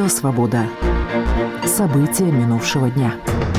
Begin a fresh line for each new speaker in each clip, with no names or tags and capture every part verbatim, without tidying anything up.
Радио «Свобода». События минувшего дня.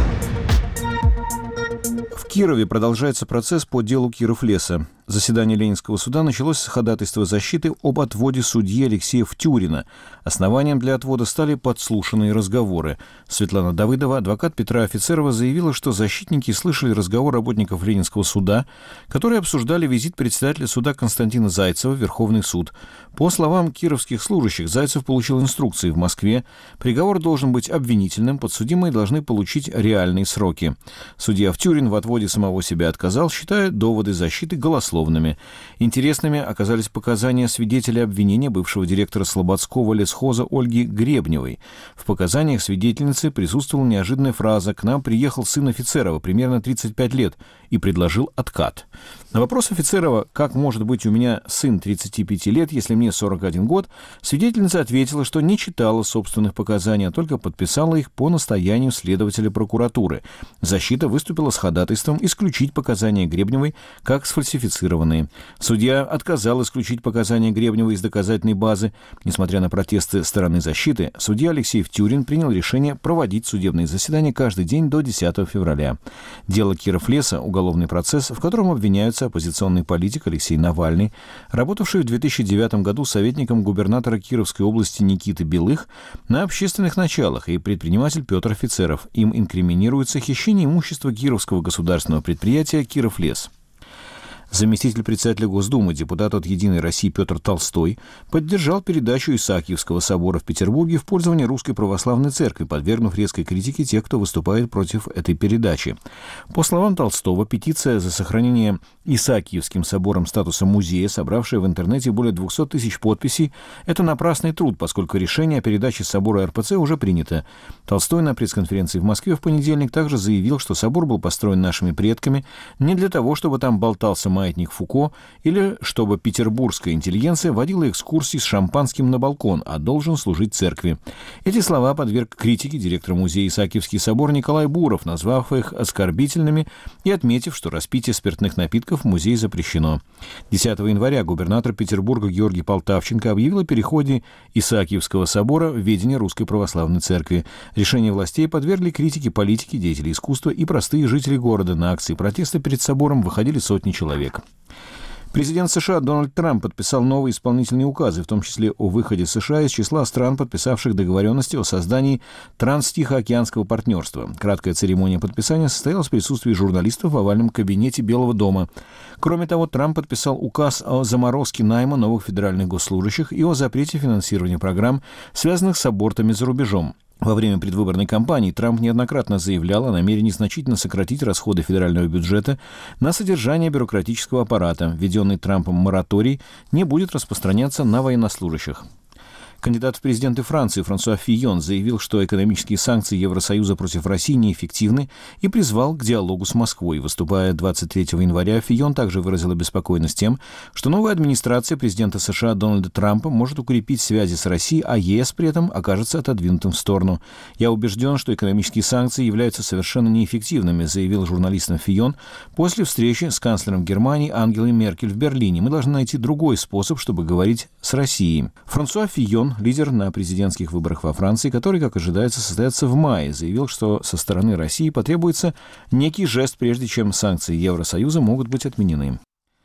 В Кирове продолжается процесс по делу Кировлеса. Заседание Ленинского суда началось с ходатайства защиты об отводе судьи Алексея Втюрина. Основанием для отвода стали подслушанные разговоры. Светлана Давыдова, адвокат Петра Офицерова, заявила, что защитники слышали разговор работников Ленинского суда, которые обсуждали визит председателя суда Константина Зайцева в Верховный суд. По словам кировских служащих, Зайцев получил инструкции в Москве. Приговор должен быть обвинительным, подсудимые должны получить реальные сроки. Судья Втюрин в отводе самого себя отказал, считая доводы защиты голословными. Интересными оказались показания свидетеля обвинения бывшего директора Слободского лесхоза Ольги Гребневой. В показаниях свидетельницы присутствовала неожиданная фраза: «К нам приехал сын Офицерова, примерно тридцать пять лет, и предложил откат». На вопрос Офицерова, как может быть у меня сын тридцати пяти лет, если мне сорок один год, свидетельница ответила, что не читала собственных показаний, а только подписала их по настоянию следователя прокуратуры. Защита выступила с ходатайством исключить показания Гребневой как сфальсифицированные. Судья отказал исключить показания Гребневой из доказательной базы. Несмотря на протесты стороны защиты, судья Алексей Втюрин принял решение проводить судебные заседания каждый день до десятого февраля. Дело Кировлеса – уголовный процесс, в котором обвиняются оппозиционный политик Алексей Навальный, работавший в две тысячи девятом году советником губернатора Кировской области Никиты Белых на общественных началах, и предприниматель Петр Офицеров. Им инкриминируется хищение имущества Кировского государственного предприятия «Кировлес». Заместитель председателя Госдумы, депутат от «Единой России» Петр Толстой поддержал передачу Исаакиевского собора в Петербурге в пользование Русской Православной Церкви, подвергнув резкой критике тех, кто выступает против этой передачи. По словам Толстого, петиция за сохранение Исаакиевским собором статуса музея, собравшая в интернете более двухсот тысяч подписей, это напрасный труд, поскольку решение о передаче собора эр пэ цэ уже принято. Толстой на пресс-конференции в Москве в понедельник также заявил, что собор был построен нашими предками не для того, чтобы там болтался маятник Фуко, или чтобы петербургская интеллигенция водила экскурсии с шампанским на балкон, а должен служить церкви. Эти слова подверг критике директор музея Исаакиевский собор Николай Буров, назвав их оскорбительными и отметив, что распитие спиртных напитков в музее запрещено. десятого января губернатор Петербурга Георгий Полтавченко объявил о переходе Исаакиевского собора в ведение Русской Православной Церкви. Решение властей подвергли критике политики, деятели искусства и простые жители города. На акции протеста перед собором выходили сотни человек. Президент США Дональд Трамп подписал новые исполнительные указы, в том числе о выходе США из числа стран, подписавших договоренности о создании Транс-Тихоокеанского партнерства. Краткая церемония подписания состоялась в присутствии журналистов в овальном кабинете Белого дома. Кроме того, Трамп подписал указ о заморозке найма новых федеральных госслужащих и о запрете финансирования программ, связанных с абортами за рубежом. Во время предвыборной кампании Трамп неоднократно заявлял о намерении значительно сократить расходы федерального бюджета на содержание бюрократического аппарата. Введенный Трампом мораторий не будет распространяться на военнослужащих. Кандидат в президенты Франции Франсуа Фийон заявил, что экономические санкции Евросоюза против России неэффективны, и призвал к диалогу с Москвой. Выступая двадцать третьего января, Фийон также выразил обеспокоенность тем, что новая администрация президента США Дональда Трампа может укрепить связи с Россией, а е эс при этом окажется отодвинутым в сторону. «Я убежден, что экономические санкции являются совершенно неэффективными», заявил журналистам Фийон после встречи с канцлером Германии Ангелой Меркель в Берлине. «Мы должны найти другой способ, чтобы говорить с Россией». Франсуа Фийон, лидер на президентских выборах во Франции, который, как ожидается, состоятся в мае, заявил, что со стороны России потребуется некий жест, прежде чем санкции Евросоюза могут быть отменены.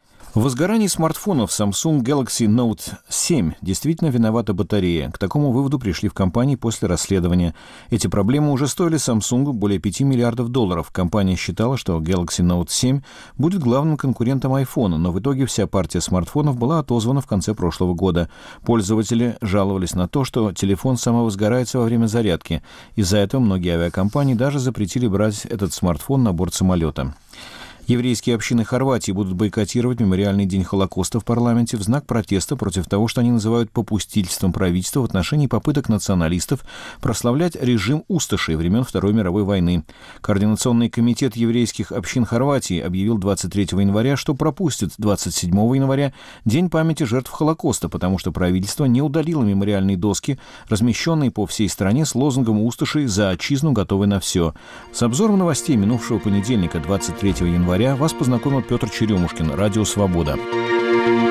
В возгорании смартфонов Samsung Galaxy Note семь действительно виновата батарея. К такому выводу пришли в компании после расследования. Эти проблемы уже стоили Samsung более пяти миллиардов долларов. Компания считала, что Galaxy Note семь будет главным конкурентом iPhone, но в итоге вся партия смартфонов была отозвана в конце прошлого года. Пользователи жаловались на то, что телефон самовозгорается во время зарядки. Из-за этого многие авиакомпании даже запретили брать этот смартфон на борт самолета. Еврейские общины Хорватии будут бойкотировать мемориальный день Холокоста в парламенте в знак протеста против того, что они называют попустительством правительства в отношении попыток националистов прославлять режим усташей времен Второй мировой войны. Координационный комитет еврейских общин Хорватии объявил двадцать третьего января, что пропустит двадцать седьмого января День памяти жертв Холокоста, потому что правительство не удалило мемориальные доски, размещенные по всей стране с лозунгом усташей «За отчизну готовы на все». С обзором новостей минувшего понедельника, двадцать третьего января, вас познакомил Петр Черемушкин, Радио «Свобода».